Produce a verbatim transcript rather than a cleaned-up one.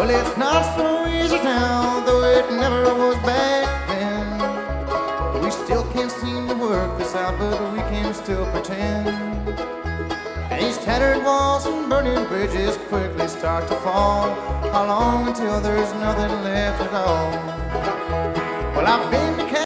Well, it's not so easy now, though it never was back then. We still can't seem to work this out, but we can still pretend. And these tattered walls and burning bridges quickly start to fall. How long until there's nothing left at all? Well, I've been